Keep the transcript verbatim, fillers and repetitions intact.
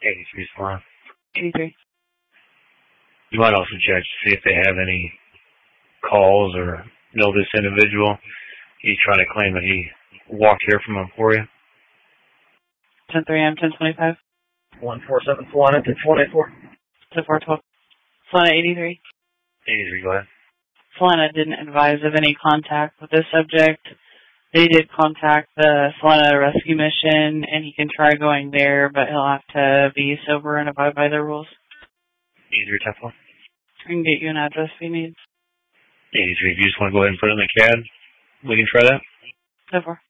eighty-three Salon. eighty-three. You might also check to see if they have any calls or know this individual. He's trying to claim that he walked here from Emporia. ten three M, ten twenty-five. one four seven Salon, ten twenty-four. ten four twelve. Solana eighty-three. eighty-three, go ahead. Solana didn't advise of any contact with this subject. They did contact the Solana Rescue Mission, and he can try going there, but he'll have to be sober and abide by their rules. eighty-three, ten four. I can get you an address if you need. eighty-three, if you just want to go ahead and put it in the C A D, we can try that. ten four.